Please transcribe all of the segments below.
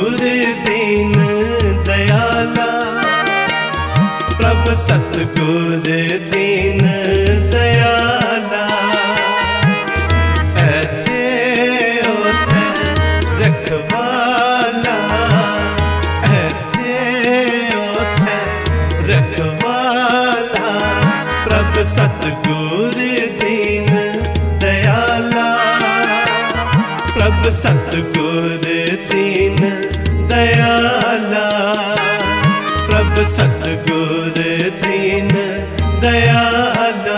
सतगुर दीन दयाला, प्रभ सतगुर दीन दयाला। ऐथे ओथे रखवाला, ऐथे ओथे रखवाला, प्रभ सतगुर दीन दयाला, प्रभ सतगुर दीन दयाला, प्रभ सतगुर दीन दयाला।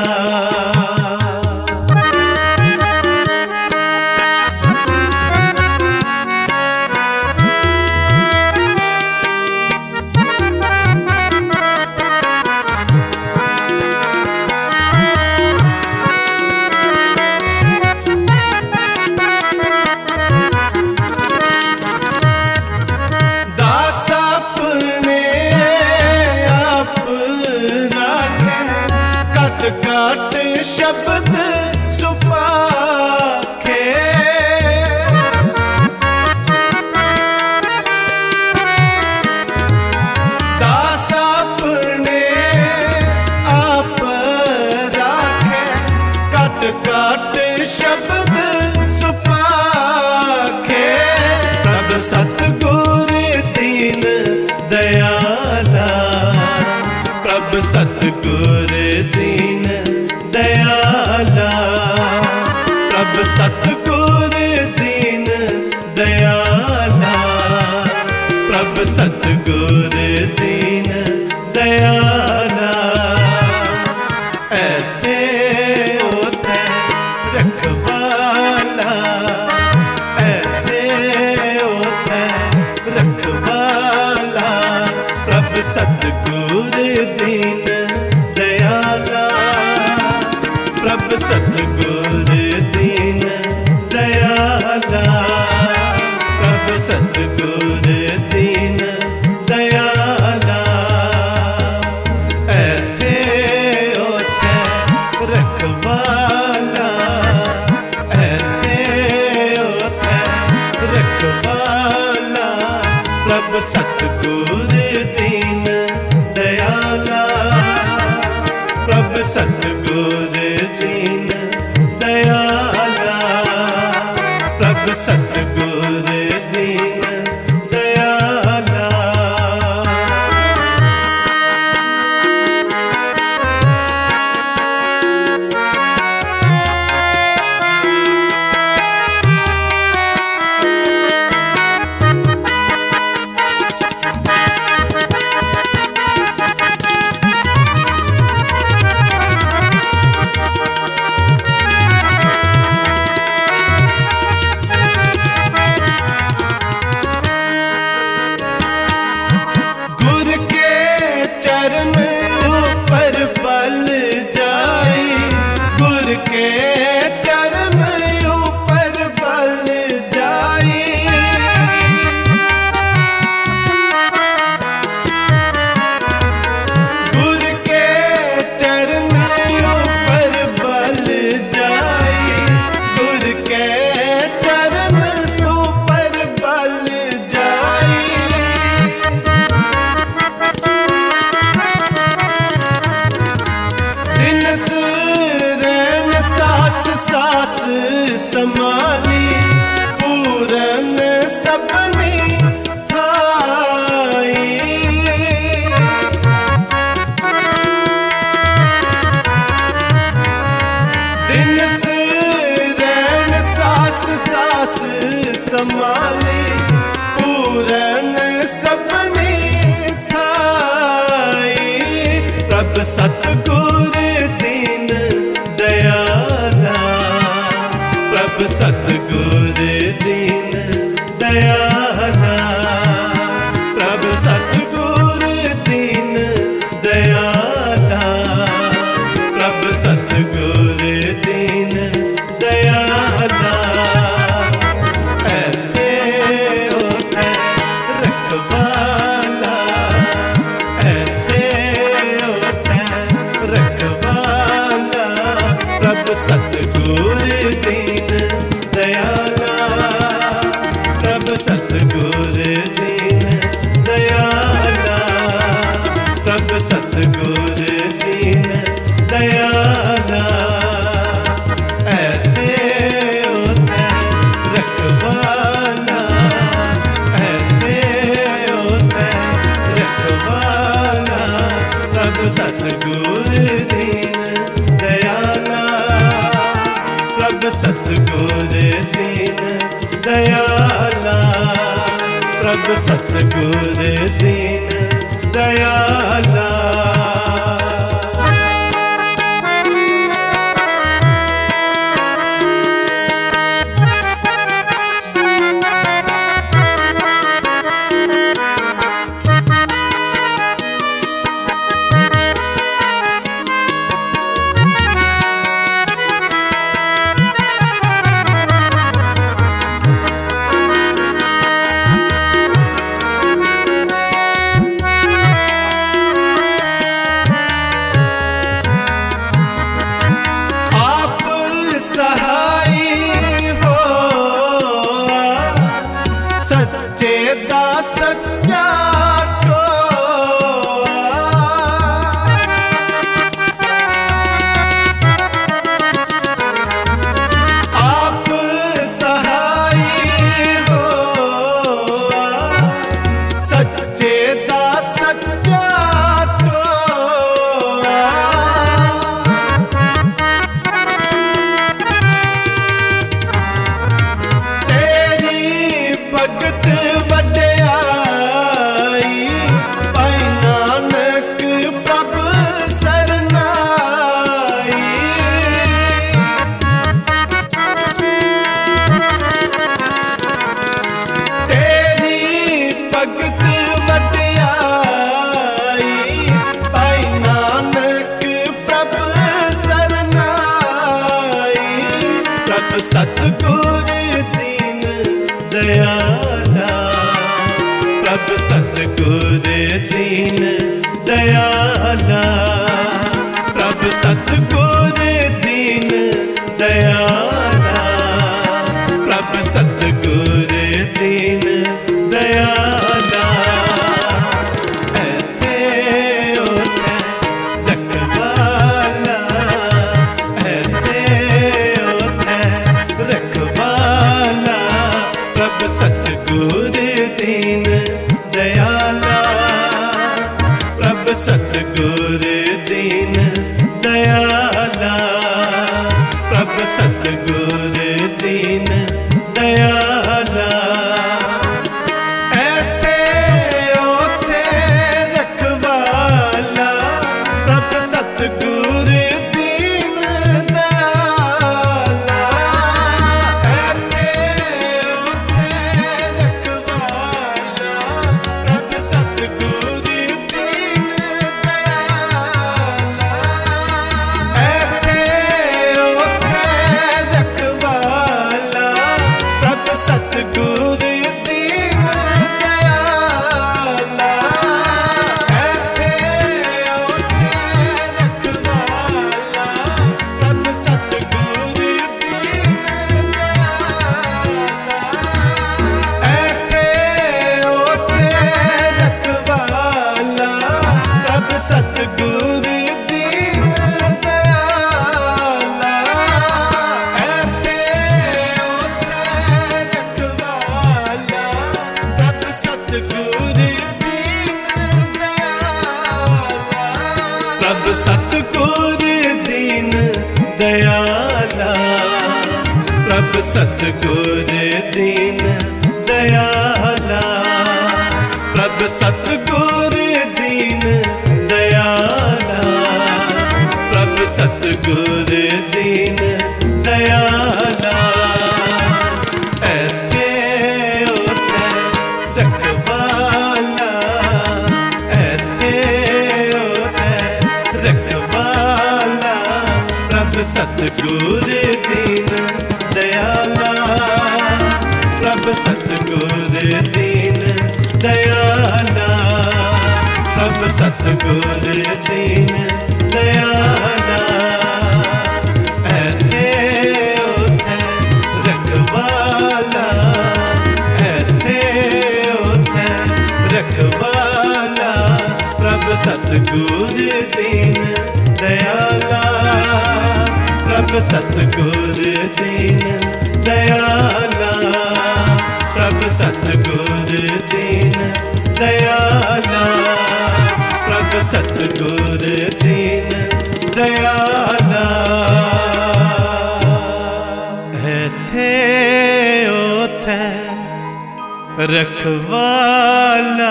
काट शब्द सुपाखे, दास अपने आप राखे, काट काट शब्द सुपाखे, प्रभ सतगुर दीन दयाला, प्रभ सतगुर दीन दयाला, प्रभ सतगुर दीन दयाला, प्रभ सतगुर दीन दयाला। ऐथे ओथे रखवाला, ऐथे ओथे रखवाला, प्रभ सतगुर दीन दयाला, प्रभ सतगुर दीन दयाला, प्रभ सतगुर दीन दयाला। ऐथे ओथे रखवाला, ऐथे ओथे रखवाला, प्रभ सतगुर दीन दयाला, प्रभ सतगुर दीन दयाला, प्रभ सतगुर दीन दयाला। सास समाली पूरन सपनी थाई, दिन रैन सास सास समाली पूरन सपनी थाई, प्रभ सतगुर दीन दयाला, प्रभ सतगुर दीन दयाला, प्रभ सतगुर दीन दयाला, प्रभ सतगुर दीन दयाला। ऐथे ओथे रखवाला, ऐथे ओथे रखवाला, प्रभ सतगुर दीन दयाला, प्रभ सतगुर सतगुर दीन दयाला, प्रभ सतगुर दीन दयाला। ऐथे ओथै रखवाला, ऐथे ओथै रखवाला, प्रभ सतगुर दीन दयाला, प्रभ सतगुर दीन दयाला, प्रभ सतगुर दीन दयाला। सच्चे दा सच्चा आप सहाय हो, सच्चे दा सच्चा भगत वड्याई, भाई नानक प्रभ सरनाई। तेरी भगत वड्याई, भाई नानक प्रभ सरनाई। प्रभ सतगुर दीन दयाला, प्रभ सतगुर दीन दयाला, प्रभ सतगुर दीन दयाला, प्रभ सतगुर दीन दयाला। ऐथे ओथै रखवाला, ऐथे ओथै रखवाला, प्रभ सतगुर दीन दयाला, प्रभ सतगुर दीन दयाला, प्रभ सतगुर दीन दयाला। ऐथे ओथै रखवाला, प्रभ सतगुर दीन दयाला। ऐथे ओथै रखवाला, प्रभ सतगुर दीन दयाला। ऐथे ओथै रखवाला, प्रभ सतगुर दीन दयाला। ऐथे ओथै रखवाला, प्रभ सतगुर दीन दयाला। ऐथे ओथै रखवाला, प्रभ सतगुर दीन दयाला। ऐथे ओथै रखवाला, प्रभ सतगुर दीन दयाला। प्रभ सतगुर दीन दयाला, प्रभ सतगुर दीन दयाला, प्रभ सतगुर दीन दयाला, प्रभ सतगुर दीन दयाला। ऐथे ओथै रखवाला, ऐथे ओथै रखवाला, प्रभ सतगुर दीन दयाला, प्रभ सतगुर दीन दयाला, प्रभ सतगुर दीन दयाला। ऐथे ओथै रखवाला, ऐथे सतगुर दीन दयाला, प्रभ सतगुर दीन दयाला, प्रभ सतगुर दीन दयाला। एथे ओथे रखवाला,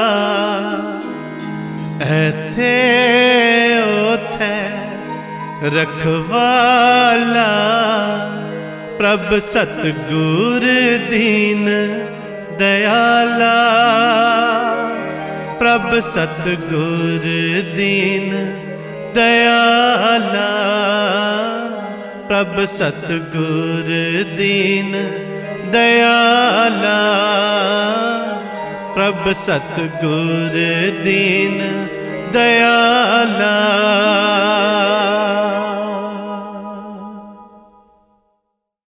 एथे ओथे रखवाला, प्रभ सतगुर दीन दयाला, प्रभ सतगुर दीन दयाला, प्रभ सतगुर दीन दयाला, प्रभ सतगुर दीन दयाला।